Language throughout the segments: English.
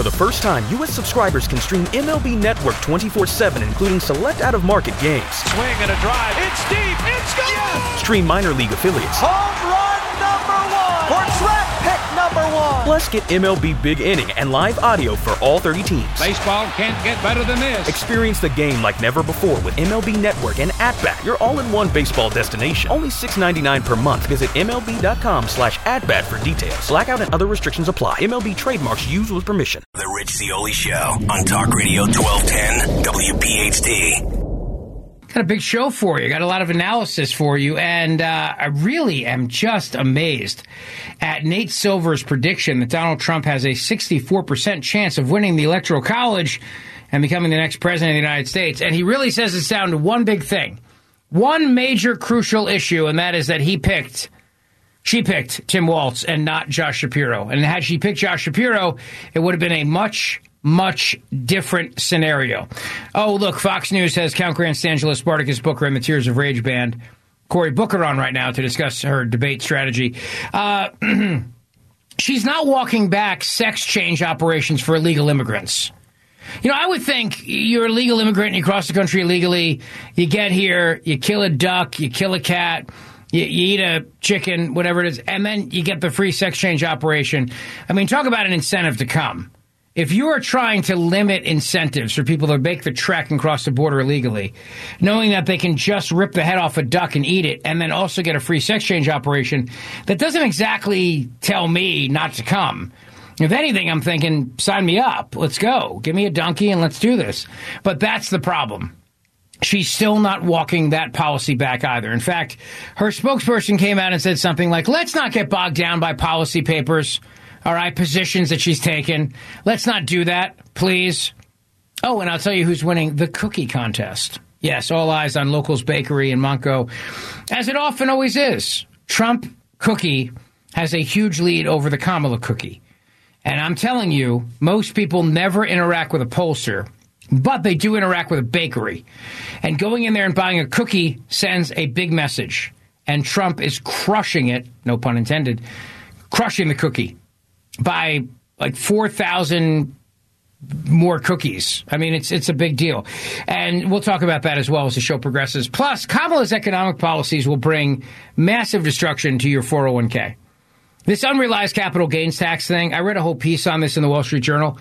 For the first time, U.S. subscribers can stream MLB Network 24/7, including select out-of-market games. Swing and a drive. It's deep. It's gone. Yes! Stream minor league affiliates. Home run number 1. Or draft pick number 1. Plus, get MLB Big Inning and live audio for all 30 teams. Baseball can't get better than this. Experience the game like never before with MLB Network and At-Bat, your all-in-one baseball destination. Only $6.99 per month. Visit MLB.com/atbat for details. Blackout and other restrictions apply. MLB trademarks used with permission. The Rich Zeoli Show on Talk Radio 1210 WPHT. Got a big show for you. Got a lot of analysis for you. And I really am just amazed at Nate Silver's prediction that Donald Trump has a 64% chance of winning the Electoral College and becoming the next president of the United States. And he really says it's down to one big thing, one major crucial issue, and that is that she picked Tim Walz and not Josh Shapiro. And had she picked Josh Shapiro, it would have been a much different scenario. Oh, look, Fox News has Count Grandstangelo, Spartacus Booker, and the Tears of Rage Band, Cory Booker, on right now to discuss her debate strategy. She's not walking back sex change operations for illegal immigrants. You know, I would think you're a legal immigrant and you cross the country illegally, you get here, you kill a duck, you kill a cat, you eat a chicken, whatever it is, and then you get the free sex change operation. I mean, talk about an incentive to come. If you are trying to limit incentives for people to make the trek and cross the border illegally, knowing that they can just rip the head off a duck and eat it and then also get a free sex change operation, that doesn't exactly tell me not to come. If anything, I'm thinking, sign me up. Let's go. Give me a donkey and let's do this. But that's the problem. She's still not walking that policy back either. In fact, her spokesperson came out and said something like, let's not get bogged down by policy papers. All right, positions that she's taken. Let's not do that, please. Oh, and I'll tell you who's winning the cookie contest. Yes, all eyes on Locals Bakery in Monco, as it often always is. Trump cookie has a huge lead over the Kamala cookie. And I'm telling you, most people never interact with a pollster, but they do interact with a bakery. And going in there and buying a cookie sends a big message. And Trump is crushing it, no pun intended, crushing the cookie by like 4,000 more cookies. I mean, it's a big deal. And we'll talk about that as well as the show progresses. Plus, Kamala's economic policies will bring massive destruction to your 401k. This unrealized capital gains tax thing, I read a whole piece on this in the Wall Street Journal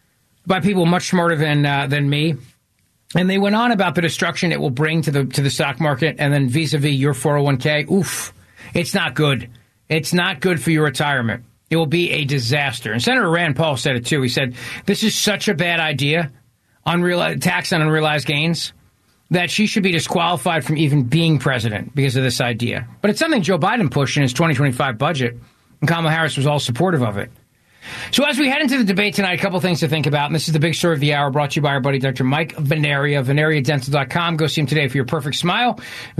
by people much smarter than me. And they went on about the destruction it will bring to the stock market and then vis-a-vis your 401k. Oof, it's not good. It's not good for your retirement. It will be a disaster. And Senator Rand Paul said it too. He said, this is such a bad idea, tax on unrealized gains, that she should be disqualified from even being president because of this idea. But it's something Joe Biden pushed in his 2025 budget, and Kamala Harris was all supportive of it. So as we head into the debate tonight, a couple things to think about. And this is the big story of the hour, brought to you by our buddy Dr. Mike Veneria, VeneriaDental.com. Go see him today for your perfect smile.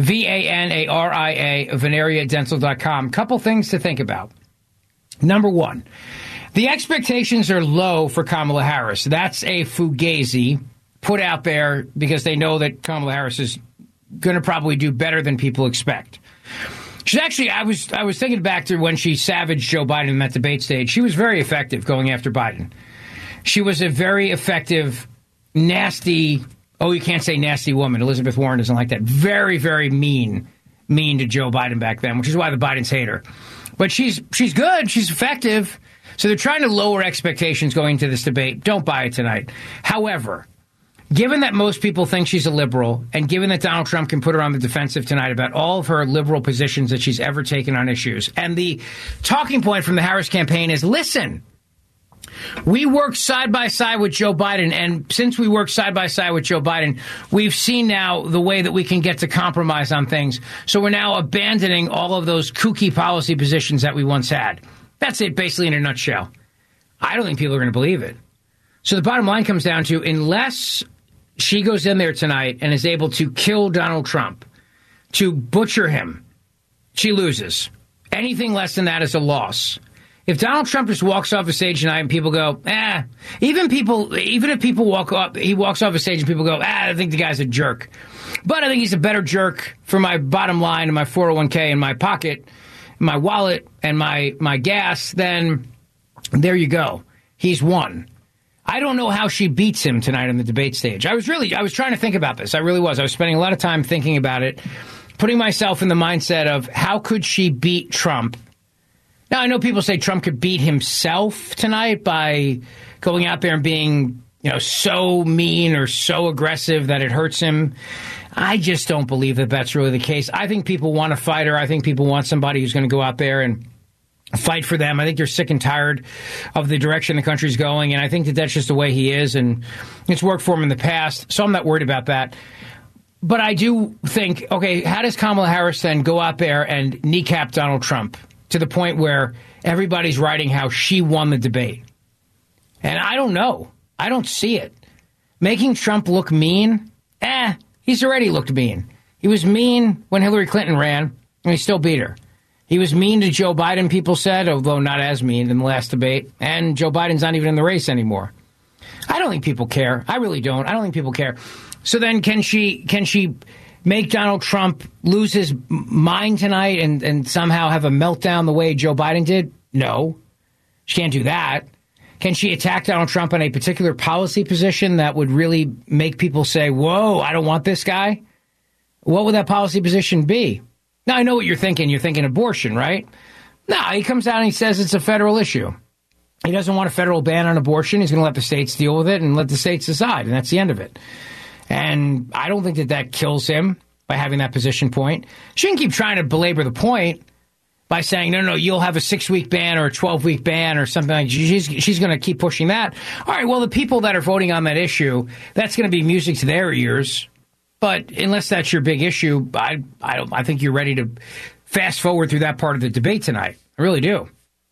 VANARIA, VeneriaDental.com. Couple things to think about. Number one, the expectations are low for Kamala Harris. That's a fugazi put out there because they know that Kamala Harris is going to probably do better than people expect. She's actually, I was thinking back to when she savaged Joe Biden in that debate stage. She was very effective going after Biden. She was a very effective, nasty, you can't say nasty woman. Elizabeth Warren doesn't like that. Very, very mean to Joe Biden back then, which is why the Bidens hate her. But she's good. She's effective. So they're trying to lower expectations going into this debate. Don't buy it tonight. However, given that most people think she's a liberal, and given that Donald Trump can put her on the defensive tonight about all of her liberal positions that she's ever taken on issues, and the talking point from the Harris campaign is, listen, we worked side by side with Joe Biden, and since we worked side by side with Joe Biden, we've seen now the way that we can get to compromise on things. So we're now abandoning all of those kooky policy positions that we once had. That's it, basically, in a nutshell. I don't think people are going to believe it. So the bottom line comes down to, unless she goes in there tonight and is able to kill Donald Trump, to butcher him, she loses. Anything less than that is a loss. If Donald Trump just walks off the stage tonight and people go, even if people he walks off the stage and people go, I think the guy's a jerk. But I think he's a better jerk for my bottom line and my 401k and my pocket, my wallet and my gas, then there you go. He's won. I don't know how she beats him tonight on the debate stage. I was trying to think about this. I really was. I was spending a lot of time thinking about it, putting myself in the mindset of how could she beat Trump. Now, I know people say Trump could beat himself tonight by going out there and being, so mean or so aggressive that it hurts him. I just don't believe that that's really the case. I think people want a fighter. I think people want somebody who's going to go out there and fight for them. I think they're sick and tired of the direction the country's going, and I think that that's just the way he is, and it's worked for him in the past, so I'm not worried about that. But I do think, okay, how does Kamala Harris then go out there and kneecap Donald Trump to the point where everybody's writing how she won the debate? And I don't know. I don't see it. Making Trump look mean? He's already looked mean. He was mean when Hillary Clinton ran, and he still beat her. He was mean to Joe Biden, people said, although not as mean in the last debate. And Joe Biden's not even in the race anymore. I don't think people care. I really don't. I don't think people care. So then can she make Donald Trump lose his mind tonight and somehow have a meltdown the way Joe Biden did? No. She can't do that. Can she attack Donald Trump on a particular policy position that would really make people say, whoa, I don't want this guy? What would that policy position be? Now, I know what you're thinking. You're thinking abortion, right? No, he comes out and he says it's a federal issue. He doesn't want a federal ban on abortion. He's going to let the states deal with it and let the states decide, and that's the end of it. And I don't think that kills him by having that position point. She can keep trying to belabor the point by saying, no, you'll have a 6-week ban or a 12-week ban or something like that. She's going to keep pushing that. All right, well, the people that are voting on that issue, that's going to be music to their ears. But unless that's your big issue, I think you're ready to fast forward through that part of the debate tonight. I really do.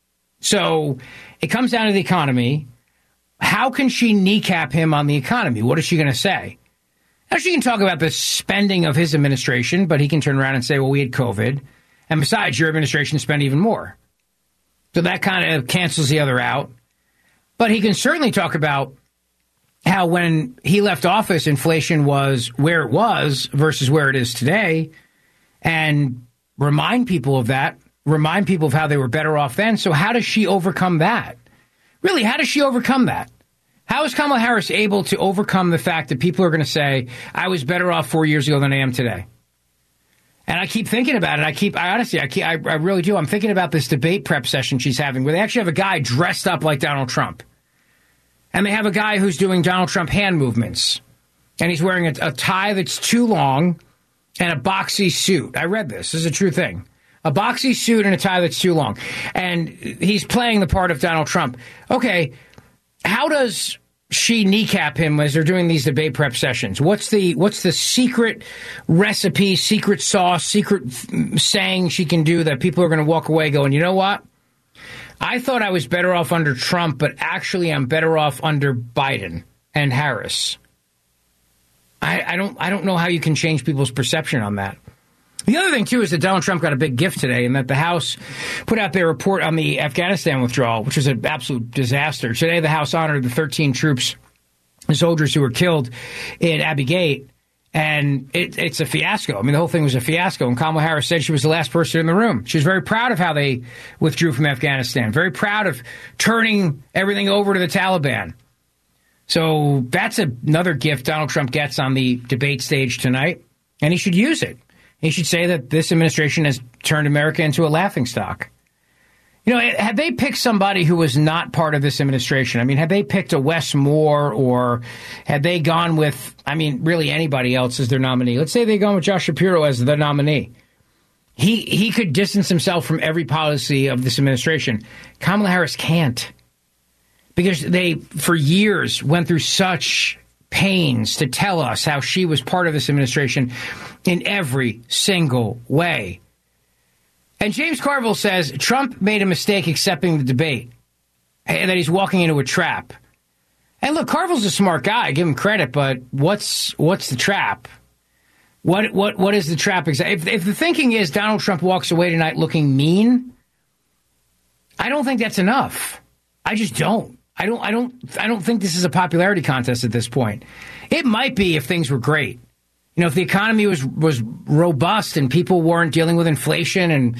So it comes down to the economy. How can she kneecap him on the economy? What is she going to say? Now, she can talk about the spending of his administration, but he can turn around and say, well, we had COVID. And besides, your administration spent even more. So that kind of cancels the other out. But he can certainly talk about how when he left office, inflation was where it was versus where it is today, and remind people of that, remind people of how they were better off then. So how does she overcome that? Really, how does she overcome that? How is Kamala Harris able to overcome the fact that people are going to say, I was better off 4 years ago than I am today? And I keep thinking about it. I really do. I'm thinking about this debate prep session she's having where they actually have a guy dressed up like Donald Trump. And they have a guy who's doing Donald Trump hand movements. And he's wearing a tie that's too long and a boxy suit. I read this. This is a true thing. A boxy suit and a tie that's too long. And he's playing the part of Donald Trump. Okay, how does she kneecap him as they're doing these debate prep sessions? What's the secret recipe, secret sauce, secret saying she can do that people are going to walk away going, you know what? I thought I was better off under Trump, but actually I'm better off under Biden and Harris. I don't know how you can change people's perception on that. The other thing, too, is that Donald Trump got a big gift today and that the House put out their report on the Afghanistan withdrawal, which was an absolute disaster. Today, the House honored the 13 troops and soldiers who were killed in Abbey Gate. And it's a fiasco. I mean, the whole thing was a fiasco. And Kamala Harris said she was the last person in the room. She was very proud of how they withdrew from Afghanistan, very proud of turning everything over to the Taliban. So that's another gift Donald Trump gets on the debate stage tonight, and he should use it. He should say that this administration has turned America into a laughingstock. You know, had they picked somebody who was not part of this administration, I mean, had they picked a Wes Moore or had they gone with, I mean, really anybody else as their nominee? Let's say they'd gone with Josh Shapiro as the nominee. He could distance himself from every policy of this administration. Kamala Harris can't. Because they, for years, went through such pains to tell us how she was part of this administration in every single way. And James Carville says Trump made a mistake accepting the debate and that he's walking into a trap. And look, Carville's a smart guy. I give him credit, but what's the trap? What is the trap exactly? If the thinking is Donald Trump walks away tonight looking mean, I don't think that's enough. I just don't. I don't think this is a popularity contest at this point. It might be if things were great. You know, if the economy was robust and people weren't dealing with inflation, and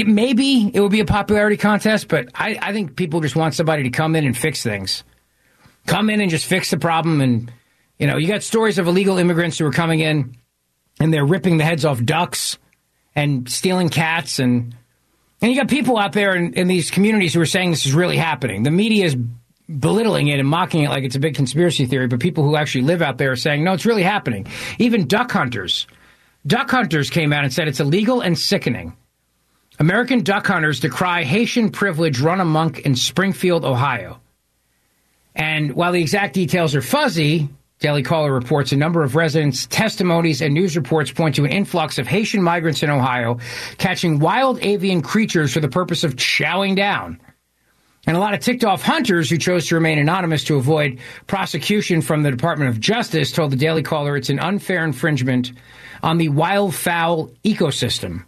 maybe it would be a popularity contest, but I think people just want somebody to come in and fix things. come in and just fix the problem. And, you got stories of illegal immigrants who are coming in and they're ripping the heads off ducks and stealing cats. And you got people out there in these communities who are saying this is really happening. The media is belittling it and mocking it like it's a big conspiracy theory, but people who actually live out there are saying, no, it's really happening. Even duck hunters came out and said it's illegal and sickening. American duck hunters decry Haitian privilege run amok in Springfield, Ohio. And while the exact details are fuzzy, Daily Caller reports a number of residents' testimonies and news reports point to an influx of Haitian migrants in Ohio catching wild avian creatures for the purpose of chowing down. And a lot of ticked-off hunters who chose to remain anonymous to avoid prosecution from the Department of Justice told the Daily Caller it's an unfair infringement on the wildfowl ecosystem.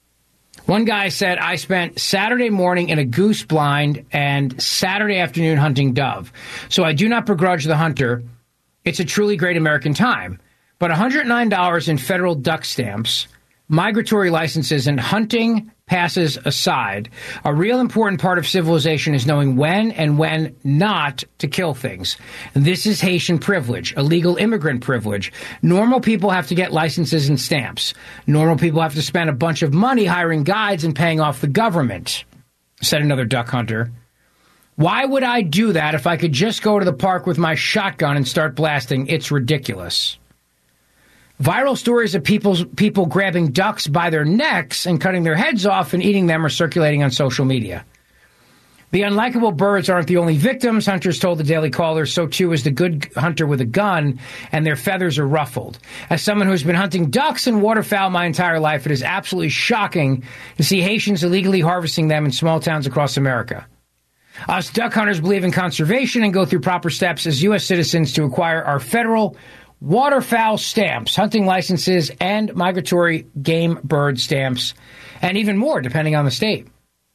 One guy said, I spent Saturday morning in a goose blind and Saturday afternoon hunting dove. So I do not begrudge the hunter. It's a truly great American time. But $109 in federal duck stamps, migratory licenses, and hunting passes aside, a real important part of civilization is knowing when and when not to kill things. This is Haitian privilege, illegal immigrant privilege. Normal people have to get licenses and stamps. Normal people have to spend a bunch of money hiring guides and paying off the government, said another duck hunter. Why would I do that if I could just go to the park with my shotgun and start blasting? It's ridiculous. Viral stories of people grabbing ducks by their necks and cutting their heads off and eating them are circulating on social media. The unlikable birds aren't the only victims, hunters told the Daily Caller. So too is the good hunter with a gun, and their feathers are ruffled. As someone who's been hunting ducks and waterfowl my entire life, it is absolutely shocking to see Haitians illegally harvesting them in small towns across America. Us duck hunters believe in conservation and go through proper steps as U.S. citizens to acquire our federal waterfowl stamps, hunting licenses, and migratory game bird stamps, and even more, depending on the state.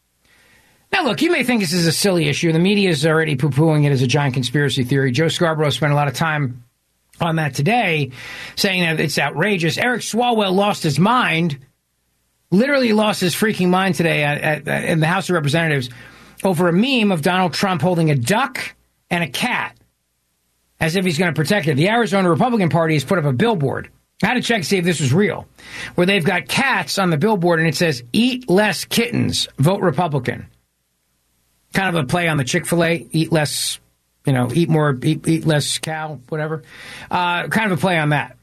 Now, look, you may think this is a silly issue. The media is already poo-pooing it as a giant conspiracy theory. Joe Scarborough spent a lot of time on that today, saying that it's outrageous. Eric Swalwell lost his mind, literally lost his freaking mind today in the House of Representatives over a meme of Donald Trump holding a duck and a cat, as if he's going to protect it. The Arizona Republican Party has put up a billboard. I had to check to see if this was real, where they've got cats on the billboard and it says, "Eat less kittens, vote Republican." Kind of a play on the Chick-fil-A, eat less, eat less cow, whatever. Kind of a play on that.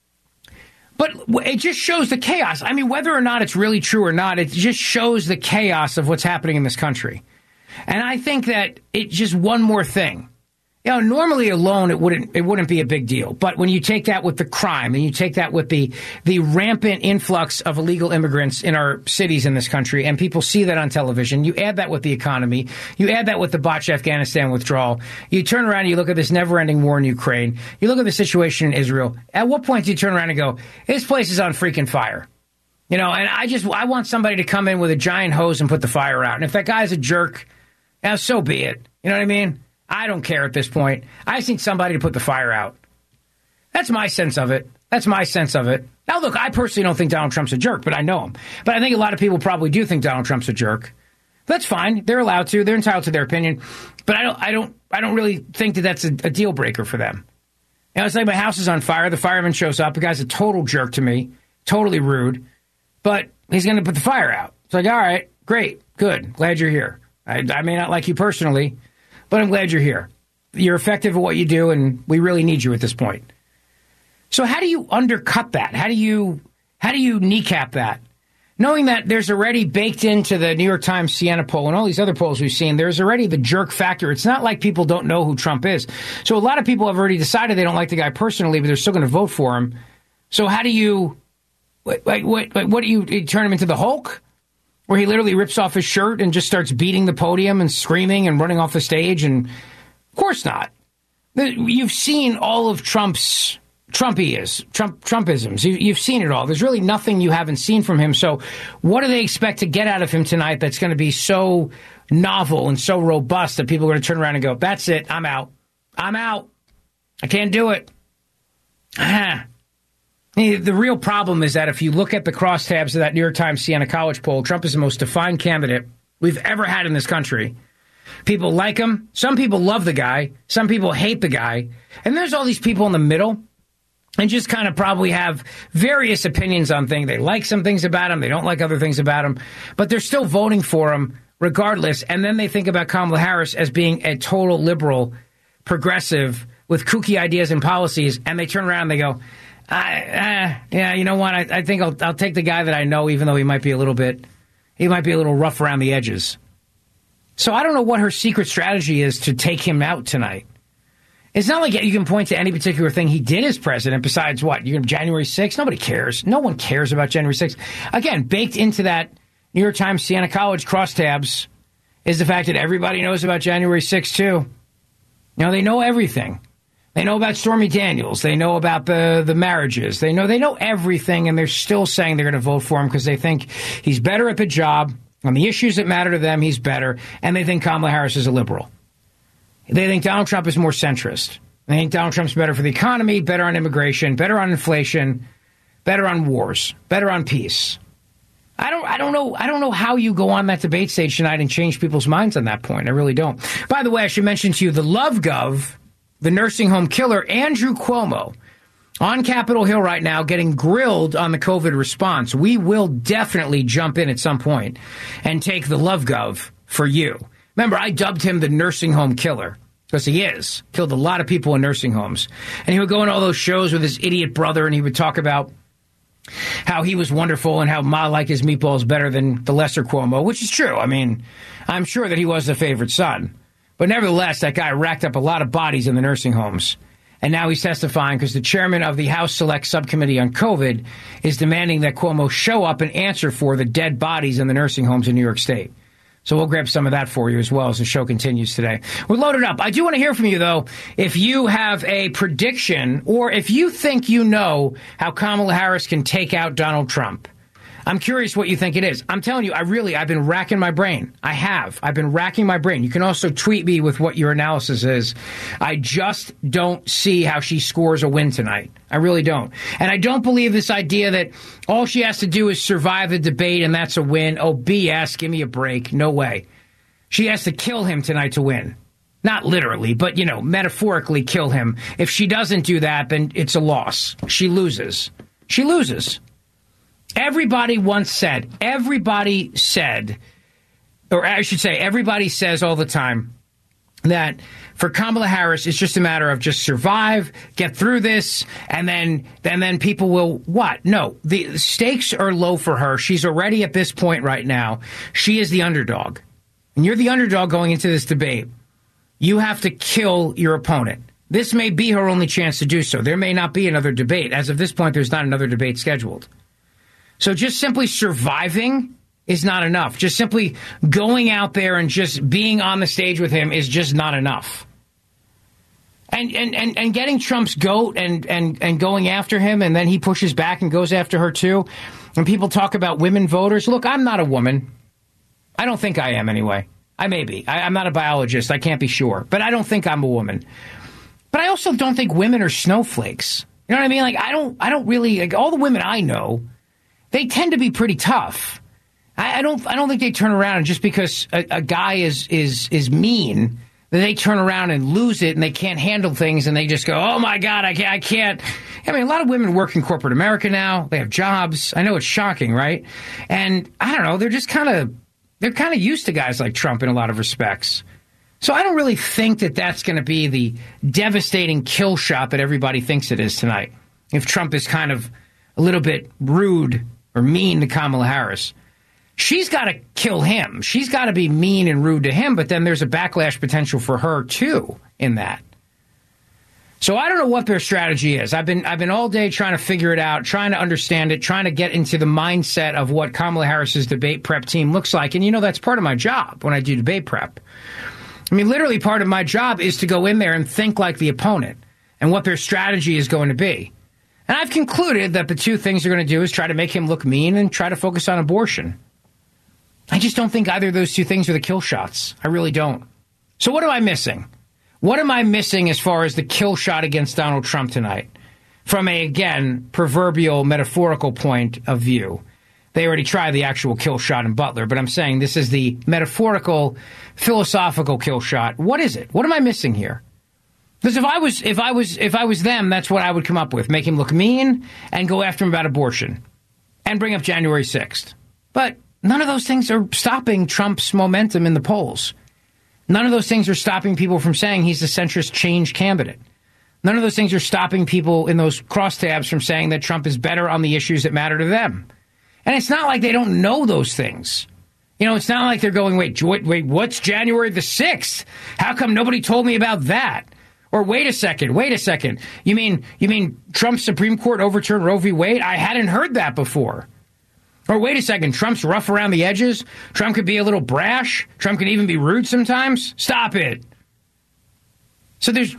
But it just shows the chaos. I mean, whether or not it's really true or not, it just shows the chaos of what's happening in this country. And I think that it's just one more thing. Normally alone it wouldn't be a big deal. But when you take that with the crime and you take that with the rampant influx of illegal immigrants in our cities in this country, and people see that on television, you add that with the economy, you add that with the botched Afghanistan withdrawal, you turn around and you look at this never-ending war in Ukraine, you look at the situation in Israel, at what point do you turn around and go, this place is on freaking fire? And I want somebody to come in with a giant hose and put the fire out. And if that guy's a jerk, so be it. You know what I mean? I don't care at this point. I just need somebody to put the fire out. That's my sense of it. Now, look, I personally don't think Donald Trump's a jerk, but I know him. But I think a lot of people probably do think Donald Trump's a jerk. That's fine. They're allowed to. They're entitled to their opinion. But I don't really think that that's a deal breaker for them. It's like my house is on fire. The fireman shows up. The guy's a total jerk to me, totally rude. But he's going to put the fire out. It's like, all right, great, good, glad you're here. I may not like you personally, but I'm glad you're here. You're effective at what you do, and we really need you at this point. So how do you undercut that? How do you kneecap that? Knowing that there's already baked into the New York Times Siena poll and all these other polls we've seen, there's already the jerk factor. It's not like people don't know who Trump is. So a lot of people have already decided they don't like the guy personally, but they're still going to vote for him. So how do you, what do you turn him into the Hulk? Where he literally rips off his shirt and just starts beating the podium and screaming and running off the stage? And of course not. You've seen all of Trumpisms. You've seen it all. There's really nothing you haven't seen from him. So what do they expect to get out of him tonight that's going to be so novel and so robust that people are going to turn around and go, that's it, I'm out. I can't do it. The real problem is that if you look at the crosstabs of that New York Times Siena College poll, Trump is the most defined candidate we've ever had in this country. People like him. Some people love the guy. Some people hate the guy. And there's all these people in the middle and just kind of probably have various opinions on things. They like some things about him. They don't like other things about him. But they're still voting for him regardless. And then they think about Kamala Harris as being a total liberal, progressive, with kooky ideas and policies. And they turn around and they go, yeah, you know what? I think I'll take the guy that I know, even though he might be a little rough around the edges. So I don't know what her secret strategy is to take him out tonight. It's not like you can point to any particular thing he did as president besides what? You're January 6th? Nobody cares. No one cares about January 6th. Again, baked into that New York Times Siena College crosstabs is the fact that everybody knows about January 6th, too. You know, they know everything. They know about Stormy Daniels. They know about the marriages. They know everything, and they're still saying they're going to vote for him because they think he's better at the job. On the issues that matter to them, he's better, and they think Kamala Harris is a liberal. They think Donald Trump is more centrist. They think Donald Trump's better for the economy, better on immigration, better on inflation, better on wars, better on peace. I don't know how you go on that debate stage tonight and change people's minds on that point. I really don't. By the way, I should mention to you the Love Gov, the nursing home killer, Andrew Cuomo, on Capitol Hill right now getting grilled on the COVID response. We will definitely jump in at some point and take the Love Gov for you. Remember, I dubbed him the nursing home killer because he is. Killed a lot of people in nursing homes. And he would go on all those shows with his idiot brother and he would talk about how he was wonderful and how Ma liked his meatballs better than the lesser Cuomo, which is true. I mean, I'm sure that he was the favorite son. But nevertheless, that guy racked up a lot of bodies in the nursing homes. And now he's testifying because the chairman of the House Select Subcommittee on COVID is demanding that Cuomo show up and answer for the dead bodies in the nursing homes in New York State. So we'll grab some of that for you as well as the show continues today. We're loaded up. I do want to hear from you, though, if you have a prediction or if you think you know how Kamala Harris can take out Donald Trump. I'm curious what you think it is. I'm telling you, I've been racking my brain. I've been racking my brain. You can also tweet me with what your analysis is. I just don't see how she scores a win tonight. I really don't. And I don't believe this idea that all she has to do is survive the debate and that's a win. Oh, BS, give me a break. No way. She has to kill him tonight to win. Not literally, but, metaphorically kill him. If she doesn't do that, then it's a loss. She loses. She loses. Everybody said, or I should say, everybody says all the time that for Kamala Harris, it's just a matter of just survive, get through this, and then people will what? No, the stakes are low for her. She's already at this point right now. She is the underdog. And you're the underdog going into this debate. You have to kill your opponent. This may be her only chance to do so. There may not be another debate. As of this point, there's not another debate scheduled. So just simply surviving is not enough. Just simply going out there and just being on the stage with him is just not enough. And getting Trump's goat and going after him, and then he pushes back and goes after her too. And people talk about women voters. Look, I'm not a woman. I don't think I am anyway. I may be. I'm not a biologist. I can't be sure. But I don't think I'm a woman. But I also don't think women are snowflakes. You know what I mean? Like, I don't really, like, all the women I know, they tend to be pretty tough. I don't think they turn around and just because a guy is mean, that they turn around and lose it and they can't handle things and they just go, oh my God, I can't. I mean, a lot of women work in corporate America now. They have jobs. I know it's shocking, right? And I don't know, they're kind of used to guys like Trump in a lot of respects. So I don't really think that that's going to be the devastating kill shot that everybody thinks it is tonight. If Trump is kind of a little bit rude or mean to Kamala Harris, she's got to kill him. She's got to be mean and rude to him, but then there's a backlash potential for her, too, in that. So I don't know what their strategy is. I've been all day trying to figure it out, trying to understand it, trying to get into the mindset of what Kamala Harris's debate prep team looks like. And, that's part of my job when I do debate prep. I mean, literally part of my job is to go in there and think like the opponent and what their strategy is going to be. And I've concluded that the two things they're going to do is try to make him look mean and try to focus on abortion. I just don't think either of those two things are the kill shots. I really don't. So what am I missing? What am I missing as far as the kill shot against Donald Trump tonight? From a, again, proverbial, metaphorical point of view. They already tried the actual kill shot in Butler, but I'm saying this is the metaphorical, philosophical kill shot. What is it? What am I missing here? Because if I was them, that's what I would come up with. Make him look mean and go after him about abortion and bring up January 6th. But none of those things are stopping Trump's momentum in the polls. None of those things are stopping people from saying he's the centrist change candidate. None of those things are stopping people in those crosstabs from saying that Trump is better on the issues that matter to them. And it's not like they don't know those things. You know, it's not like they're going, wait, what's January the 6th? How come nobody told me about that? Or wait a second. You mean Trump's Supreme Court overturned Roe v. Wade? I hadn't heard that before. Or wait a second, Trump's rough around the edges? Trump could be a little brash? Trump could even be rude sometimes? Stop it. So there's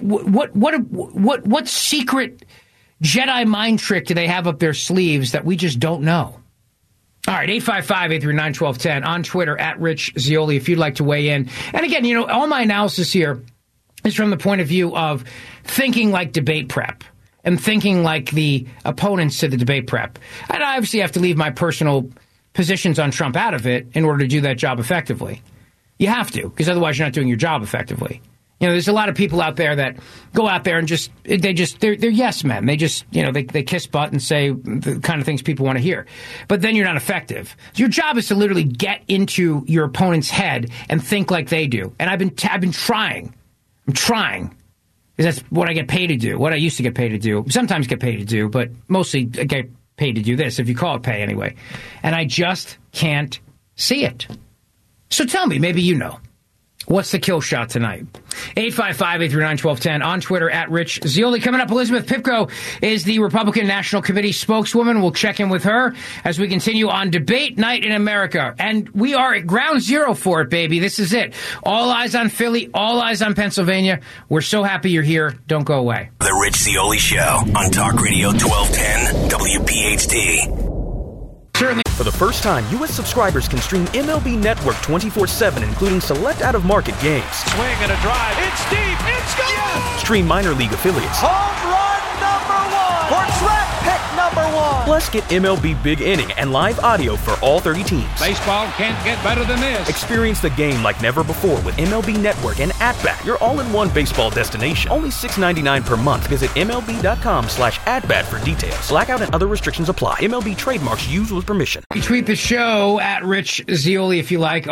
what secret Jedi mind trick do they have up their sleeves that we just don't know? All right, 855-839-1210 on Twitter at Rich Zeoli if you'd like to weigh in. And again, you know, all my analysis here is from the point of view of thinking like debate prep and thinking like the opponents to the debate prep. And I obviously have to leave my personal positions on Trump out of it in order to do that job effectively. You have to, because otherwise you're not doing your job effectively. You know, there's a lot of people out there that go out there and they're yes men. They just, you know, they kiss butt and say the kind of things people want to hear. But then you're not effective. Your job is to literally get into your opponent's head and think like they do. And I've been trying. I'm trying. Because that's what I get paid to do. What I used to get paid to do. Sometimes get paid to do, but mostly I get paid to do this, if you call it pay anyway. And I just can't see it. So tell me, maybe you know. What's the kill shot tonight? 855-839-1210 on Twitter at Rich Zeoli. Coming up, Elizabeth Pipko is the Republican National Committee spokeswoman. We'll check in with her as we continue on Debate Night in America. And we are at ground zero for it, baby. This is it. All eyes on Philly, all eyes on Pennsylvania. We're so happy you're here. Don't go away. The Rich Zeoli Show on Talk Radio 1210 WPHT. Certainly. For the first time, U.S. subscribers can stream MLB Network 24/7, including select out-of-market games. Swing and a drive. It's deep. It's gone. Yes. Stream minor league affiliates. Home run number one. Or track pick number one. Plus, get MLB Big Inning and live audio for all 30 teams. Baseball can't get better than this. Experience the game like never before with MLB Network and At-Bat, your all-in-one baseball destination. Only $6.99 per month. Visit MLB.com/at-bat for details. Blackout and other restrictions apply. MLB trademarks used with permission. You tweet the show at Rich Zeoli if you like,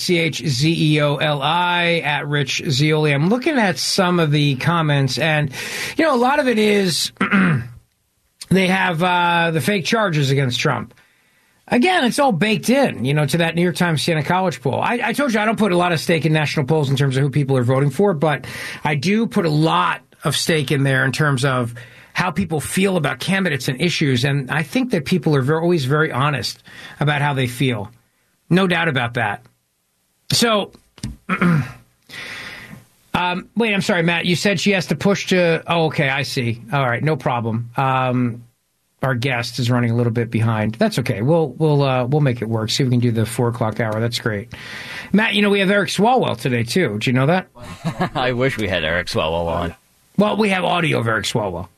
RichZeoli at Rich Zeoli. I'm looking at some of the comments, and, you know, a lot of it is they have the fake charges against Trump. Again, it's all baked in, you know, to that New York Times Siena College poll. I told you I don't put a lot of stake in national polls in terms of who people are voting for, but I do put a lot of stake in there in terms of how people feel about candidates and issues. And I think that people are always very honest about how they feel. No doubt about that. So, wait, I'm sorry, Matt. You said she has to push to... Oh, okay, I see. All right, no problem. Our guest is running a little bit behind. That's okay. We'll make it work. See if we can do the 4 o'clock hour. That's great. Matt, you know, we have Eric Swalwell today, too. Did you know that? I wish we had Eric Swalwell on. Well, we have audio of Eric Swalwell.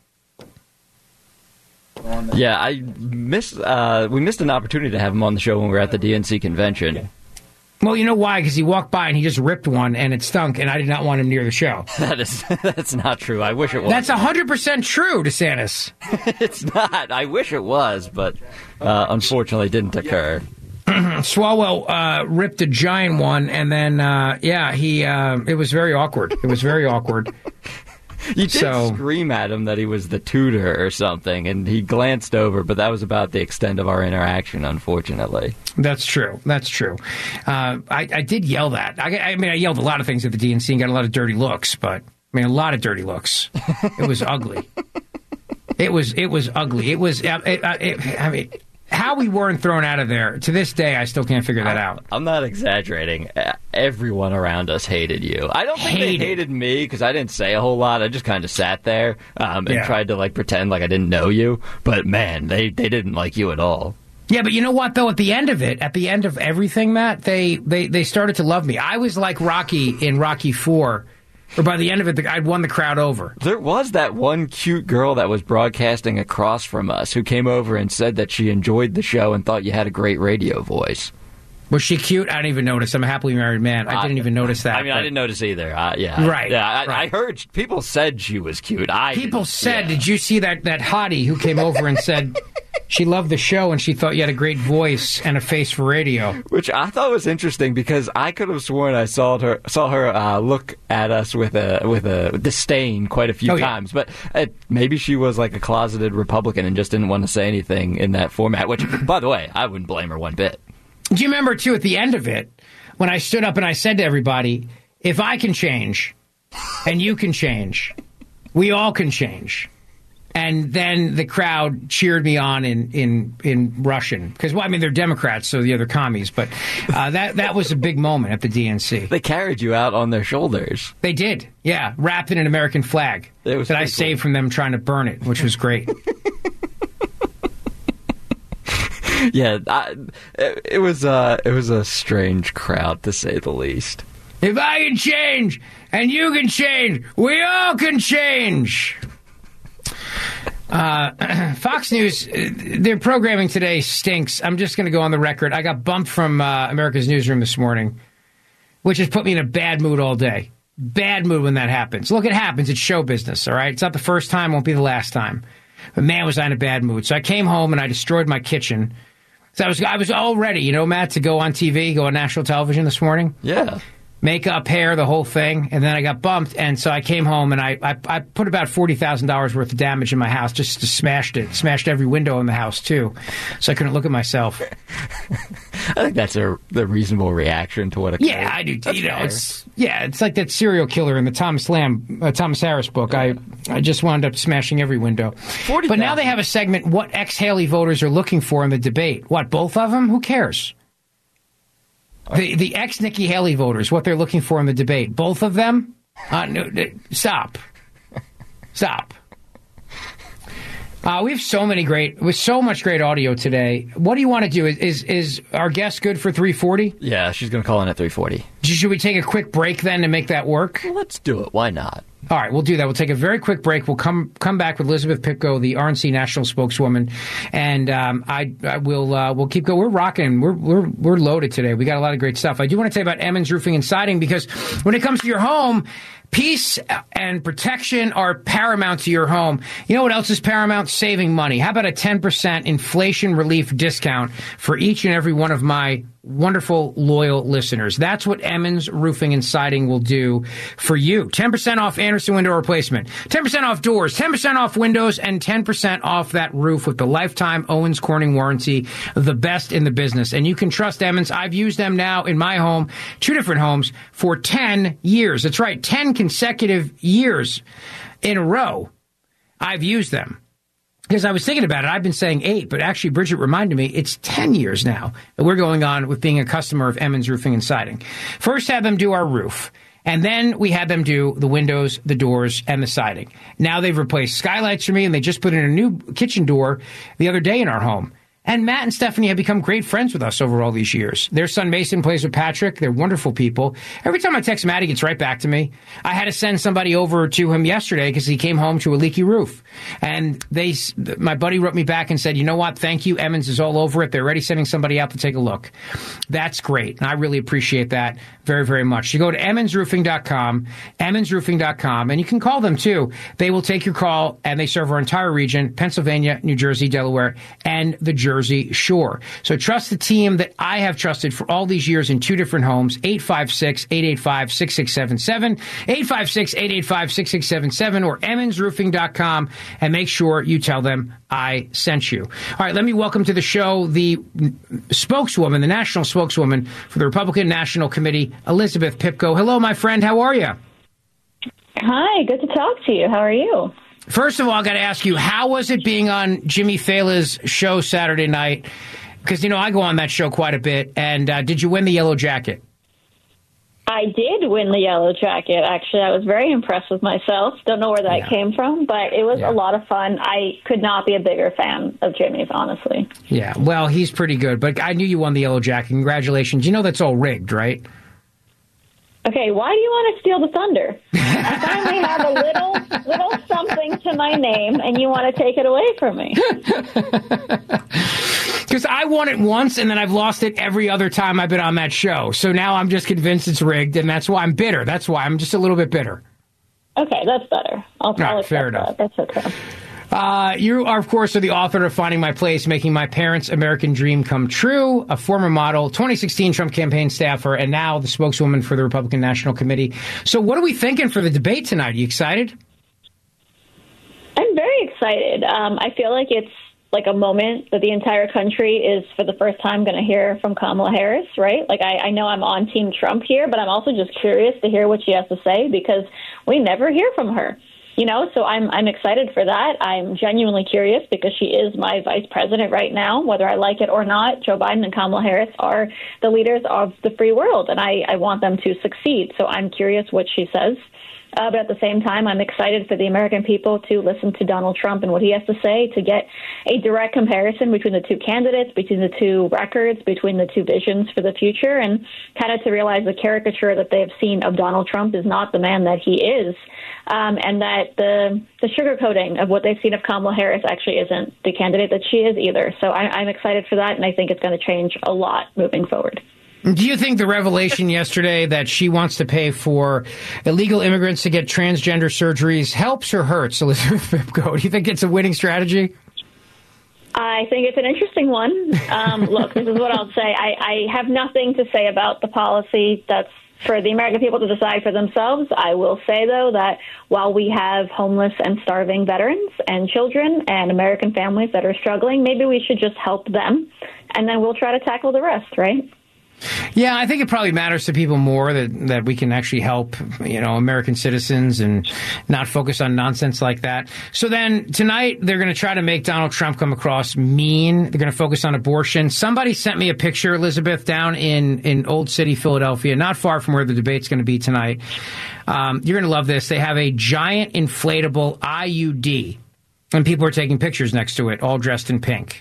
Yeah, we missed an opportunity to have him on the show when we were at the DNC convention. Well, you know why? Because he walked by and he just ripped one and it stunk, and I did not want him near the show. That's not true. I wish it was. That's 100% true, DeSantis. It's not. I wish it was, but unfortunately it didn't occur. Swalwell ripped a giant one, and then, it was very awkward. It was very awkward. You did scream at him that he was the tutor or something, and he glanced over, but that was about the extent of our interaction, unfortunately. That's true. That's true. I did yell that. I mean, I yelled a lot of things at the DNC and got a lot of dirty looks, but, a lot of dirty looks. It was ugly. It was ugly. It was, how we weren't thrown out of there, to this day, I still can't figure that out. I'm not exaggerating. Everyone around us hated you. I don't think they hated me because I didn't say a whole lot. I just kind of sat there and tried to pretend like I didn't know you. But, man, they didn't like you at all. Yeah, but you know what, though? At the end of everything, Matt, they started to love me. I was like Rocky in Rocky IV or by the end of it, I'd won the crowd over. There was that one cute girl that was broadcasting across from us who came over and said that she enjoyed the show and thought you had a great radio voice. Was she cute? I didn't even notice. I'm a happily married man. I didn't even notice that. I mean, I didn't notice either. Yeah. Right. Yeah, right. I heard people said she was cute. People said, did you see that hottie who came over and said she loved the show and she thought you had a great voice and a face for radio? Which I thought was interesting because I could have sworn I saw her look at us with a disdain quite a few times. But maybe she was like a closeted Republican and just didn't want to say anything in that format. Which, by the way, I wouldn't blame her one bit. Do you remember, too, at the end of it, when I stood up and I said to everybody, if I can change and you can change, we all can change. And then the crowd cheered me on in Russian. Because, well, I mean, they're Democrats, so the other commies. But that was a big moment at the DNC. They carried you out on their shoulders. They did, yeah, wrapped in an American flag that I saved from them trying to burn it, which was great. Yeah, it was a strange crowd, to say the least. If I can change, and you can change, we all can change. Fox News, their programming today stinks. I'm just going to go on the record. I got bumped from America's Newsroom this morning, which has put me in a bad mood all day. Bad mood when that happens. Look, it happens. It's show business, all right? It's not the first time, won't be the last time. But man, was I in a bad mood. So I came home and I destroyed my kitchen. So I was all ready, Matt, to go on TV, go on national television this morning. Yeah. Makeup, hair, the whole thing. And then I got bumped. And so I came home and I put about $40,000 worth of damage in my house, just smashed it. Smashed every window in the house, too. So I couldn't look at myself. I think that's the reasonable reaction to what occurred. Yeah, I do. It's like that serial killer in the Thomas Harris book. I just wound up smashing every window. But now they have a segment, what ex-Haley voters are looking for in the debate. What, both of them? Who cares? The ex-Nikki Haley voters, what they're looking for in the debate. Both of them? No, stop. Stop. We have so much great audio today. What do you want to do? Is our guest good for 3:40? Yeah, she's going to call in at 3:40. Should we take a quick break then to make that work? Well, let's do it. Why not? All right, we'll do that. We'll take a very quick break. We'll come back with Elizabeth Pipko, the RNC national spokeswoman, and we'll keep going. We're rocking. We're loaded today. We got a lot of great stuff. I do want to tell you about Emmons Roofing and Siding because when it comes to your home, peace and protection are paramount to your home. You know what else is paramount? Saving money. How about a 10% inflation relief discount for each and every one of my wonderful, loyal listeners? That's what Emmons Roofing and Siding will do for you. 10% off Anderson window replacement, 10% off doors, 10% off windows, and 10% off that roof with the lifetime Owens Corning warranty, the best in the business. And you can trust Emmons. I've used them now in my home, 2 different homes, for 10 years. That's right, 10 consecutive years in a row I've used them. Because I was thinking about it, I've been saying 8, but actually Bridget reminded me it's 10 years now that we're going on with being a customer of Emmons Roofing and Siding. First had them do our roof, and then we had them do the windows, the doors, and the siding. Now they've replaced skylights for me, and they just put in a new kitchen door the other day in our home. And Matt and Stephanie have become great friends with us over all these years. Their son Mason plays with Patrick. They're wonderful people. Every time I text Matt, he gets right back to me. I had to send somebody over to him yesterday because he came home to a leaky roof. And my buddy wrote me back and said, you know what? Thank you. Emmons is all over it. They're already sending somebody out to take a look. That's great. And I really appreciate that very, very much. You go to emmonsroofing.com, emmonsroofing.com, and you can call them too. They will take your call, and they serve our entire region, Pennsylvania, New Jersey, Delaware, and the Jersey Shore. So trust the team that I have trusted for all these years in 2 different homes, 856-885-6677, 856-885-6677, or emmonsroofing.com, and make sure you tell them I sent you. All right, let me welcome to the show the spokeswoman, the national spokeswoman for the Republican National Committee, Elizabeth Pipko. Hello, my friend. How are you? Hi, good to talk to you. How are you? First of all, I got to ask you, how was it being on Jimmy Fallon's show Saturday night? Because, I go on that show quite a bit. And did you win the yellow jacket? I did win the yellow jacket. Actually, I was very impressed with myself. Don't know where that came from, but it was a lot of fun. I could not be a bigger fan of Jimmy's, honestly. Yeah, well, he's pretty good. But I knew you won the yellow jacket. Congratulations. You know that's all rigged, right? Okay, why do you want to steal the thunder? I finally have a little something to my name, and you want to take it away from me. Because I won it once, and then I've lost it every other time I've been on that show. So now I'm just convinced it's rigged, and that's why I'm bitter. That's why I'm just a little bit bitter. Okay, that's better. I'll right, fair enough. That. That's okay. You are, of course, the author of Finding My Place, Making My Parents' American Dream Come True, a former model, 2016 Trump campaign staffer, and now the spokeswoman for the Republican National Committee. So what are we thinking for the debate tonight? Are you excited? I'm very excited. I feel like it's like a moment that the entire country is for the first time going to hear from Kamala Harris, right? Like I know I'm on Team Trump here, but I'm also just curious to hear what she has to say because we never hear from her. You know, so I'm excited for that. I'm genuinely curious because she is my vice president right now, whether I like it or not. Joe Biden and Kamala Harris are the leaders of the free world, and I want them to succeed. So I'm curious what she says. But at the same time, I'm excited for the American people to listen to Donald Trump and what he has to say, to get a direct comparison between the two candidates, between the two records, between the two visions for the future, and kind of to realize the caricature that they have seen of Donald Trump is not the man that he is, and that the sugarcoating of what they've seen of Kamala Harris actually isn't the candidate that she is either. So I'm excited for that, and I think it's going to change a lot moving forward. Do you think the revelation yesterday that she wants to pay for illegal immigrants to get transgender surgeries helps or hurts Elizabeth Pipko? Do you think it's a winning strategy? I think it's an interesting one. Look, this is what I'll say. I have nothing to say about the policy. That's for the American people to decide for themselves. I will say, though, that while we have homeless and starving veterans and children and American families that are struggling, maybe we should just help them, and then we'll try to tackle the rest, right? Yeah, I think it probably matters to people more that we can actually help, American citizens and not focus on nonsense like that. So then tonight they're going to try to make Donald Trump come across mean. They're going to focus on abortion. Somebody sent me a picture, Elizabeth, down in Old City, Philadelphia, not far from where the debate's going to be tonight. You're going to love this. They have a giant inflatable IUD, and people are taking pictures next to it, all dressed in pink.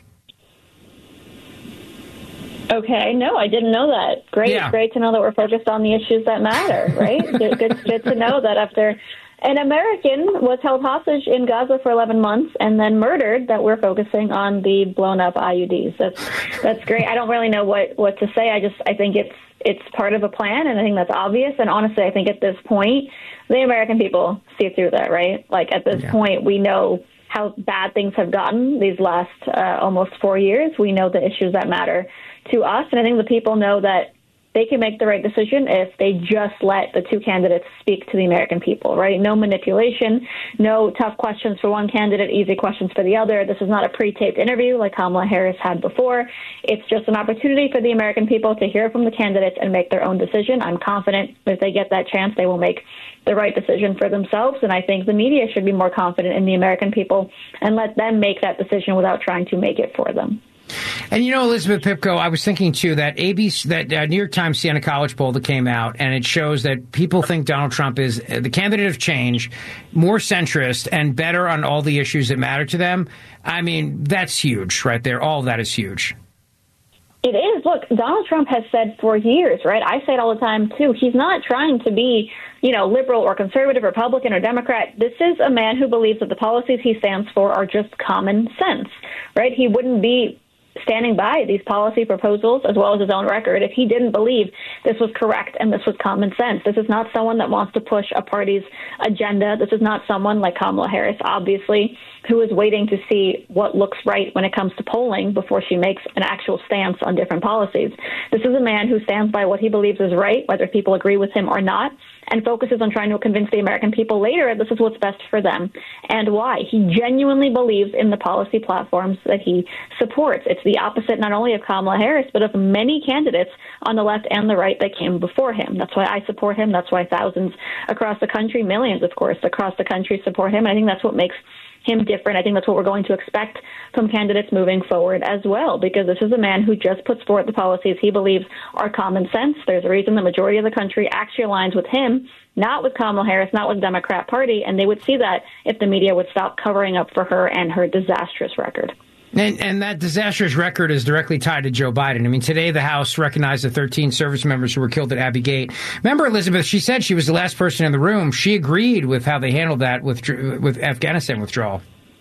Okay, no, I didn't know that. Great, yeah. Great to know that we're focused on the issues that matter, right? good to know that after an American was held hostage in Gaza for 11 months and then murdered, that we're focusing on the blown-up IUDs. That's great. I don't really know what to say. I think it's part of a plan, and I think that's obvious. And honestly, I think at this point, the American people see through that, right? Like at this point, we know how bad things have gotten these last almost 4 years. We know the issues that matter to us, and I think the people know that they can make the right decision if they just let the two candidates speak to the American people, right? No manipulation, no tough questions for one candidate, easy questions for the other. This is not a pre-taped interview like Kamala Harris had before. It's just an opportunity for the American people to hear from the candidates and make their own decision. I'm confident if they get that chance, they will make the right decision for themselves, and I think the media should be more confident in the American people and let them make that decision without trying to make it for them. And Elizabeth Pipko, I was thinking too that New York Times Siena College poll that came out, and it shows that people think Donald Trump is the candidate of change, more centrist, and better on all the issues that matter to them. I mean, that's huge right there. All of that is huge. It is. Look, Donald Trump has said for years, right? I say it all the time, too. He's not trying to be, liberal or conservative, Republican or Democrat. This is a man who believes that the policies he stands for are just common sense, right? He wouldn't be standing by these policy proposals as well as his own record if he didn't believe this was correct and this was common sense. This is not someone that wants to push a party's agenda. This is not someone like Kamala Harris, obviously, who is waiting to see what looks right when it comes to polling before she makes an actual stance on different policies. This is a man who stands by what he believes is right, whether people agree with him or not, and focuses on trying to convince the American people later this is what's best for them and why. He genuinely believes in the policy platforms that he supports. It's the opposite not only of Kamala Harris, but of many candidates on the left and the right that came before him. That's why I support him. That's why thousands across the country, millions, of course, across the country support him. And I think that's what makes him different. I think that's what we're going to expect from candidates moving forward as well, because this is a man who just puts forward the policies he believes are common sense. There's a reason the majority of the country actually aligns with him, not with Kamala Harris, not with the Democrat Party, and they would see that if the media would stop covering up for her and her disastrous record. And that disastrous record is directly tied to Joe Biden. I mean, today the House recognized the 13 service members who were killed at Abbey Gate. Remember, Elizabeth, she said she was the last person in the room. She agreed with how they handled that with Afghanistan withdrawal.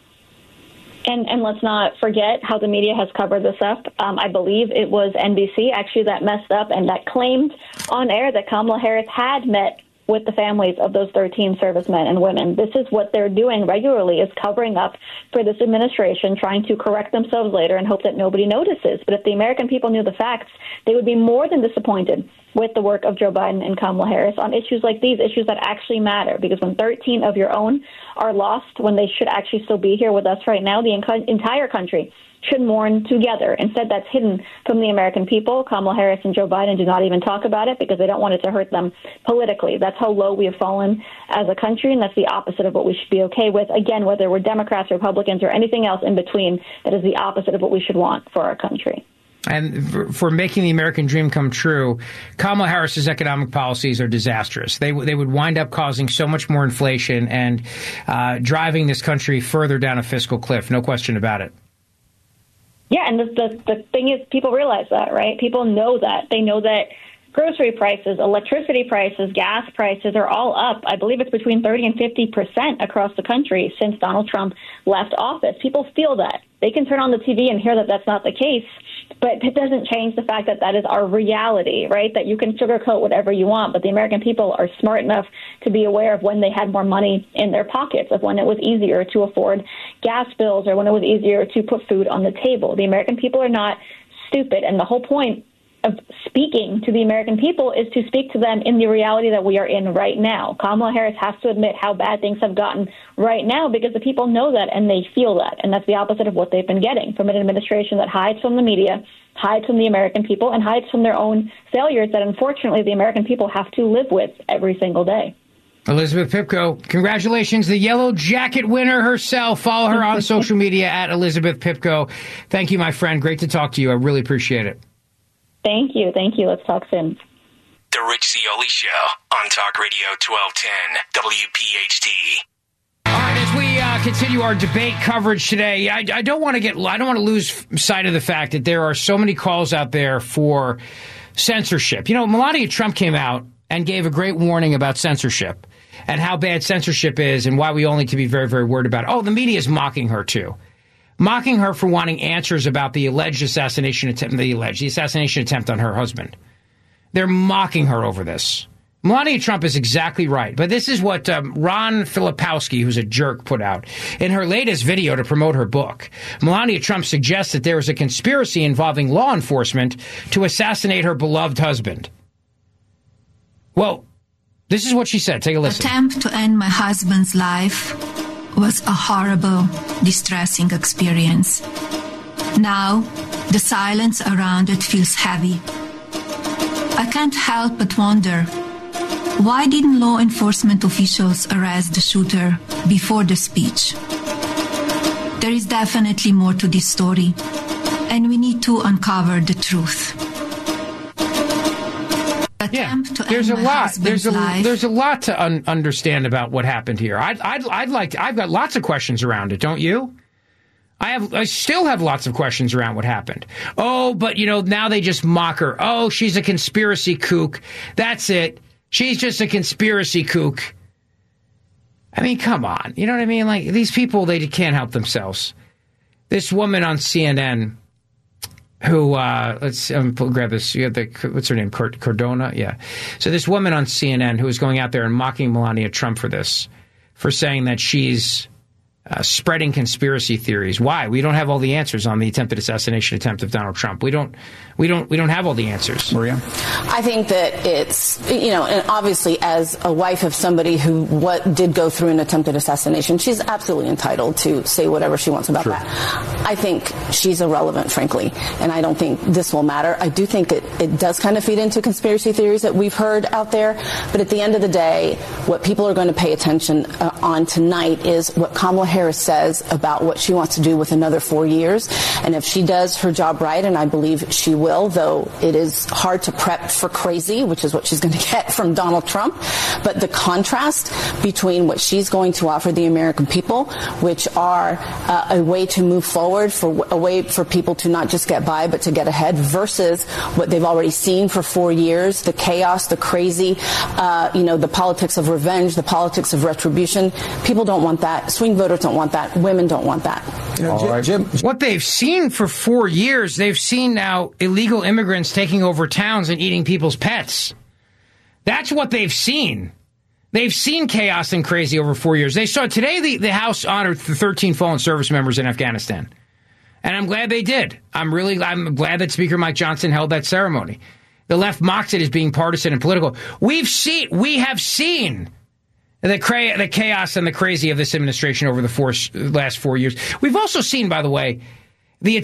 And let's not forget how the media has covered this up. I believe it was NBC, actually, that messed up and that claimed on air that Kamala Harris had met with the families of those 13 servicemen and women. This is what they're doing regularly, is covering up for this administration, trying to correct themselves later and hope that nobody notices. But if the American people knew the facts, they would be more than disappointed with the work of Joe Biden and Kamala Harris on issues like these, issues that actually matter. Because when 13 of your own are lost, when they should actually still be here with us right now, the entire country should mourn together. Instead, that's hidden from the American people. Kamala Harris and Joe Biden do not even talk about it because they don't want it to hurt them politically. That's how low we have fallen as a country, and that's the opposite of what we should be okay with. Again, whether we're Democrats, Republicans, or anything else in between, that is the opposite of what we should want for our country. And for making the American dream come true, Kamala Harris's economic policies are disastrous. They would wind up causing so much more inflation and driving this country further down a fiscal cliff. No question about it. Yeah, and the thing is, people realize that, right? People know that. They know that grocery prices, electricity prices, gas prices are all up. I believe it's between 30 and 50% across the country since Donald Trump left office. People feel that. They can turn on the TV and hear that that's not the case, but it doesn't change the fact that that is our reality, right? That you can sugarcoat whatever you want, but the American people are smart enough to be aware of when they had more money in their pockets, of when it was easier to afford gas bills or when it was easier to put food on the table. The American people are not stupid, and the whole point of speaking to the American people is to speak to them in the reality that we are in right now. Kamala Harris has to admit how bad things have gotten right now because the people know that and they feel that. And that's the opposite of what they've been getting from an administration that hides from the media, hides from the American people, and hides from their own failures that unfortunately the American people have to live with every single day. Elizabeth Pipko, congratulations, the Yellow Jacket winner herself. Follow her on social media at Elizabeth Pipko. Thank you, my friend. Great to talk to you. I really appreciate it. Thank you. Thank you. Let's talk soon. The Rich Zeoli Show on Talk Radio 1210 WPHT. All right, as we continue our debate coverage today, I don't want to lose sight of the fact that there are so many calls out there for censorship. You know, Melania Trump came out and gave a great warning about censorship and how bad censorship is and why we all need to be very, very worried about it. Oh, the media is mocking her too. Mocking her for wanting answers about the alleged assassination attempt on her husband. They're mocking her over this. Melania Trump is exactly right. But this is what Ron Filipowski, who's a jerk, put out. In her latest video to promote her book, Melania Trump suggests that there is a conspiracy involving law enforcement to assassinate her beloved husband. Well, this is what she said. Take a listen. Attempt to end my husband's life was a horrible, distressing experience. Now, the silence around it feels heavy. I can't help but wonder, why didn't law enforcement officials arrest the shooter before the speech? There is definitely more to this story, and we need to uncover the truth. Yeah, there's a lot. There's a lot to understand about what happened here. I've got lots of questions around it. Don't you? I still have lots of questions around what happened. Oh, but now they just mock her. Oh, she's a conspiracy kook. That's it. She's just a conspiracy kook. I mean, come on. You know what I mean? Like, these people, they can't help themselves. This woman on CNN. Who, let's grab this. You have what's her name? Cardona? Yeah. So this woman on CNN who was going out there and mocking Melania Trump for this, for saying that she's spreading conspiracy theories. Why? We don't have all the answers on the attempted assassination attempt of Donald Trump. We don't have all the answers. Maria? I think that it's, and obviously as a wife of somebody who did go through an attempted assassination, she's absolutely entitled to say whatever she wants about that. I think she's irrelevant, frankly, and I don't think this will matter. I do think it does kind of feed into conspiracy theories that we've heard out there, but at the end of the day, what people are going to pay attention on tonight is what Kamala Harris says about what she wants to do with another 4 years. And if she does her job right, and I believe she will, though it is hard to prep for crazy, which is what she's going to get from Donald Trump. But the contrast between what she's going to offer the American people, which are a way to move forward, a way for people to not just get by, but to get ahead, versus what they've already seen for 4 years, the chaos, the crazy, the politics of revenge, the politics of retribution. People don't want that. Swing voters don't want that. Women don't want that. Jim, what they've seen for 4 years, they've seen now illegal immigrants taking over towns and eating people's pets. That's what they've seen. They've seen chaos and crazy over 4 years. They saw today the House honored the 13 fallen service members in Afghanistan. And I'm glad they did. I'm glad that Speaker Mike Johnson held that ceremony. The left mocks it as being partisan and political. We have seen the chaos and the crazy of this administration over the last 4 years. We've also seen, by the way, the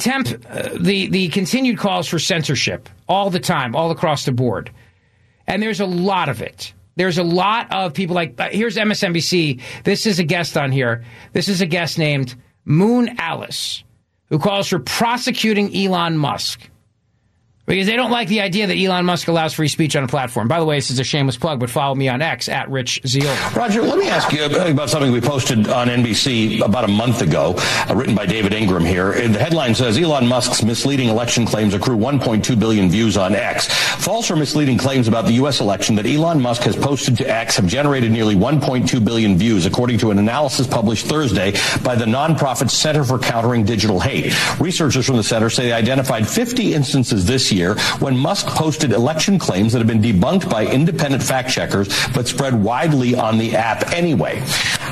the continued calls for censorship all the time, all across the board. And there's a lot of it. There's a lot of people like, here's MSNBC. This is a guest on here. This is a guest named Moon Alice, who calls for prosecuting Elon Musk. Because they don't like the idea that Elon Musk allows free speech on a platform. By the way, this is a shameless plug, but follow me on X at Rich Zeola. Roger, let me ask you about something we posted on NBC about a month ago, written by David Ingram here. The headline says, Elon Musk's misleading election claims accrue 1.2 billion views on X. False or misleading claims about the U.S. election that Elon Musk has posted to X have generated nearly 1.2 billion views, according to an analysis published Thursday by the nonprofit Center for Countering Digital Hate. Researchers from the center say they identified 50 instances this year when Musk posted election claims that have been debunked by independent fact checkers but spread widely on the app anyway.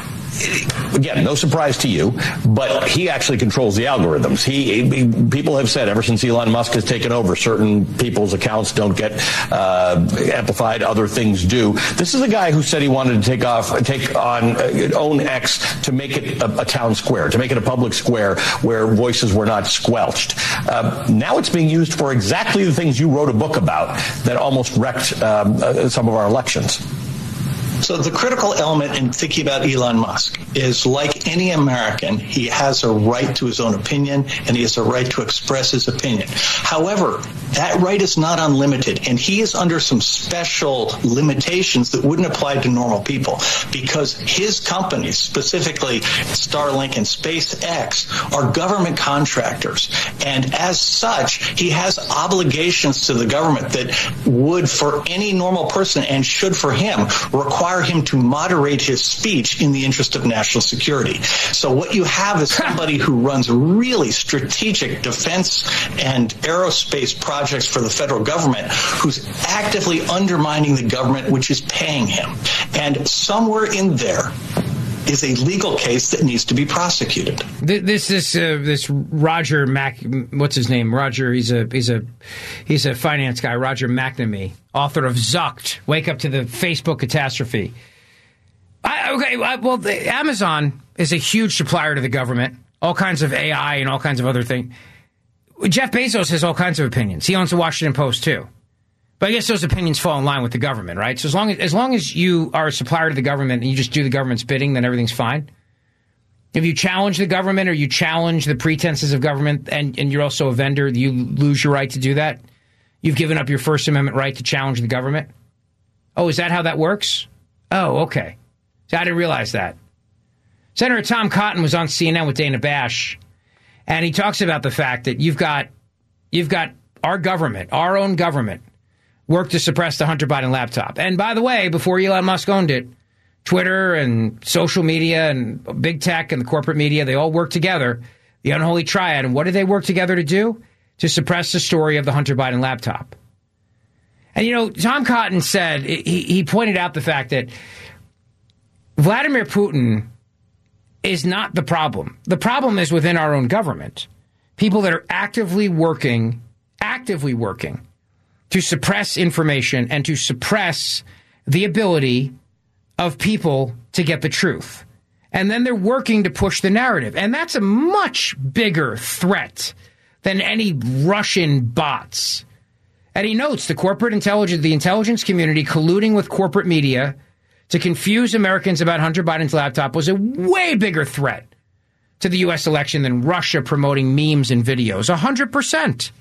Again, no surprise to you, but he actually controls the algorithms. People have said ever since Elon Musk has taken over, certain people's accounts don't get amplified, other things do. This is a guy who said he wanted to own X to make it a town square, to make it a public square where voices were not squelched. Now it's being used for exactly the things you wrote a book about that almost wrecked some of our elections. So the critical element in thinking about Elon Musk is, like any American, he has a right to his own opinion, and he has a right to express his opinion. However, that right is not unlimited, and he is under some special limitations that wouldn't apply to normal people, because his companies, specifically Starlink and SpaceX, are government contractors. And as such, he has obligations to the government that would, for any normal person, and should for him, require him to moderate his speech in the interest of national security. So what you have is somebody who runs really strategic defense and aerospace projects for the federal government, who's actively undermining the government, which is paying him. And somewhere in there is a legal case that needs to be prosecuted. This Roger what's his name? Roger. He's a finance guy. Roger McNamee, author of Zucked. Wake up to the Facebook catastrophe. Amazon is a huge supplier to the government. All kinds of AI and all kinds of other things. Jeff Bezos has all kinds of opinions. He owns the Washington Post too. But I guess those opinions fall in line with the government, right? So as long as you are a supplier to the government and you just do the government's bidding, then everything's fine. If you challenge the government or you challenge the pretenses of government and you're also a vendor, you lose your right to do that. You've given up your First Amendment right to challenge the government. Oh, is that how that works? Oh, okay. So I didn't realize that. Senator Tom Cotton was on CNN with Dana Bash, and he talks about the fact that you've got our government, our own government, worked to suppress the Hunter Biden laptop. And by the way, before Elon Musk owned it, Twitter and social media and big tech and the corporate media, they all worked together, the unholy triad. And what did they work together to do? To suppress the story of the Hunter Biden laptop. And, Tom Cotton said, he pointed out the fact that Vladimir Putin is not the problem. The problem is within our own government. People that are actively working to suppress information and to suppress the ability of people to get the truth. And then they're working to push the narrative. And that's a much bigger threat than any Russian bots. And he notes the intelligence community colluding with corporate media to confuse Americans about Hunter Biden's laptop was a way bigger threat to the U.S. election than Russia promoting memes and videos. 100%.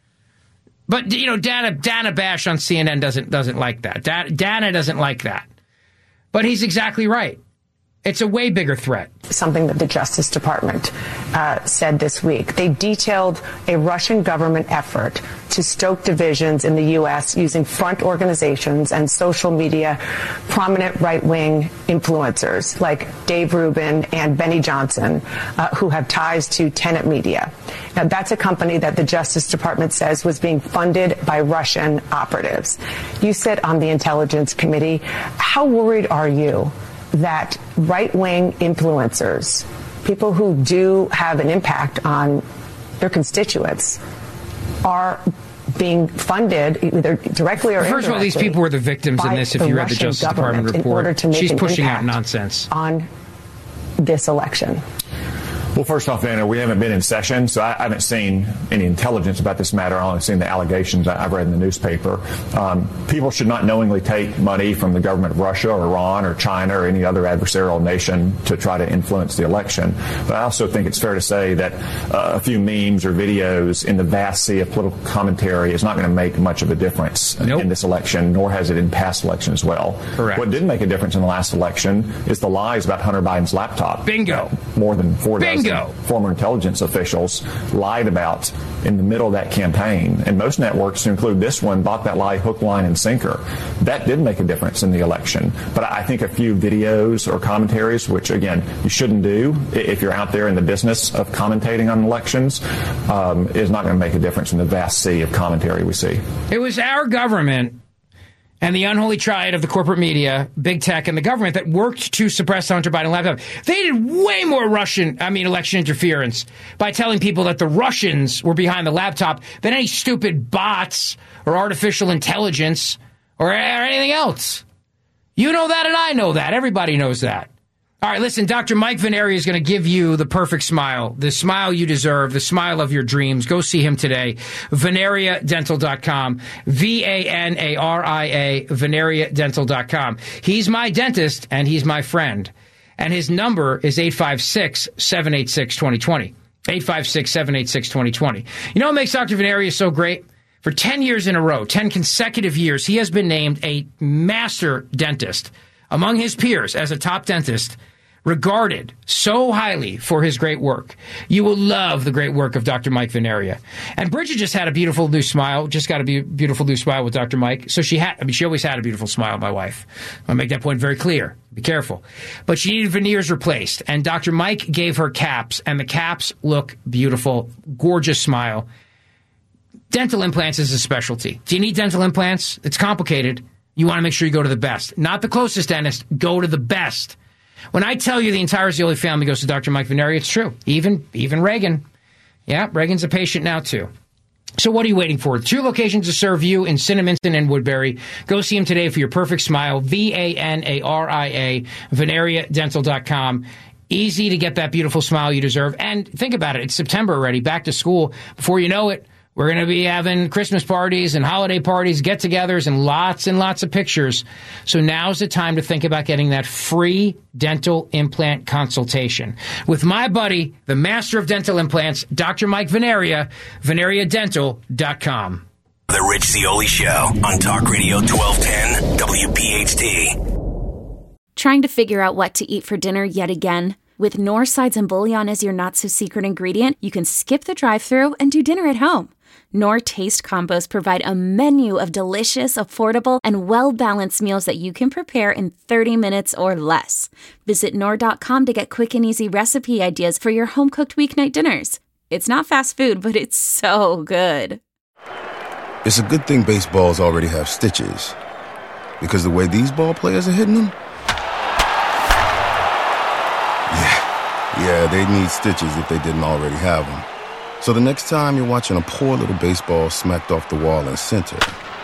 But, Dana Bash on CNN doesn't like that. Dana doesn't like that. But he's exactly right. It's a way bigger threat. Something that the Justice Department said this week. They detailed a Russian government effort to stoke divisions in the U.S. using front organizations and social media prominent right-wing influencers like Dave Rubin and Benny Johnson, who have ties to Tenet Media. Now, that's a company that the Justice Department says was being funded by Russian operatives. You sit on the Intelligence Committee. How worried are you that right-wing influencers, people who do have an impact on their constituents, are being funded either directly or indirectly? First of all, these people were the victims in this, if you read the Justice Department report. She's pushing out nonsense on this election. Well, first off, Anna, we haven't been in session, so I haven't seen any intelligence about this matter. I've only seen the allegations I've read in the newspaper. People should not knowingly take money from the government of Russia or Iran or China or any other adversarial nation to try to influence the election. But I also think it's fair to say that a few memes or videos in the vast sea of political commentary is not going to make much of a difference in this election, nor has it in past elections as well. Correct. What did make a difference in the last election is the lies about Hunter Biden's laptop. Bingo. More than 4 dozen Bingo. Former intelligence officials lied about in the middle of that campaign. And most networks, to include this one, bought that lie hook, line, and sinker. That did make a difference in the election. But I think a few videos or commentaries, which, again, you shouldn't do if you're out there in the business of commentating on elections, is not going to make a difference in the vast sea of commentary we see. It was our government and the unholy triad of the corporate media, big tech, and the government that worked to suppress the Hunter Biden laptop. They did way more election interference by telling people that the Russians were behind the laptop than any stupid bots or artificial intelligence or anything else. You know that and I know that. Everybody knows that. All right, listen, Dr. Mike Veneria is going to give you the perfect smile, the smile you deserve, the smile of your dreams. Go see him today. VeneriaDental.com. VANARIA, VeneriaDental.com. He's my dentist and he's my friend. And his number is 856-786-2020. 856-786-2020. You know what makes Dr. Veneria so great? For 10 years in a row, 10 consecutive years, he has been named a master dentist among his peers as a top dentist, regarded so highly for his great work. You will love the great work of Dr. Mike Veneria. And Bridget just had a beautiful new smile, just got a beautiful new smile with Dr. Mike. So she always had a beautiful smile, my wife. I'll make that point very clear. Be careful. But she needed veneers replaced. And Dr. Mike gave her caps, and the caps look beautiful. Gorgeous smile. Dental implants is a specialty. Do you need dental implants? It's complicated. You want to make sure you go to the best. Not the closest dentist. Go to the best. When I tell you the entire Zeoli family goes to Dr. Mike Veneria, it's true. Even Reagan. Yeah, Reagan's a patient now, too. So what are you waiting for? 2 locations to serve you in Cinnaminson and Woodbury. Go see him today for your perfect smile. VANARIA, VeneriaDental.com. Easy to get that beautiful smile you deserve. And think about it. It's September already. Back to school. Before you know it, we're going to be having Christmas parties and holiday parties, get-togethers, and lots of pictures. So now's the time to think about getting that free dental implant consultation with my buddy, the master of dental implants, Dr. Mike Veneria, VeneriaDental.com. The Rich Zeoli Show on Talk Radio 1210 WPHT. Trying to figure out what to eat for dinner yet again? With Knorr sides and bouillon as your not-so-secret ingredient, you can skip the drive-thru and do dinner at home. Knorr Taste Combos provide a menu of delicious, affordable, and well-balanced meals that you can prepare in 30 minutes or less. Visit Knorr.com to get quick and easy recipe ideas for your home-cooked weeknight dinners. It's not fast food, but it's so good. It's a good thing baseballs already have stitches, because the way these ball players are hitting them, yeah, they'd need stitches if they didn't already have them. So the next time you're watching a poor little baseball smacked off the wall in center,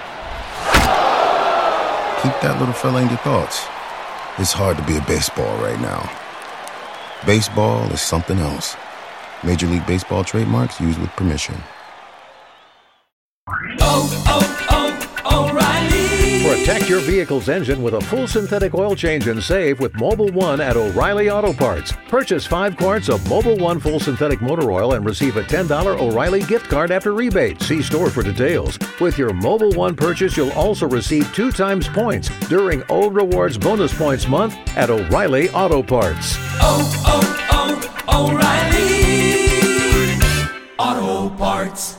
keep that little fella in your thoughts. It's hard to be a baseball right now. Baseball is something else. Major League Baseball trademarks used with permission. O'Reilly. For a Protect your vehicle's engine with a full synthetic oil change and save with Mobil 1 at O'Reilly Auto Parts. Purchase 5 quarts of Mobil 1 full synthetic motor oil and receive a $10 O'Reilly gift card after rebate. See store for details. With your Mobil 1 purchase, you'll also receive 2 times points during O Rewards Bonus Points Month at O'Reilly Auto Parts. Oh, oh, oh, O'Reilly Auto Parts.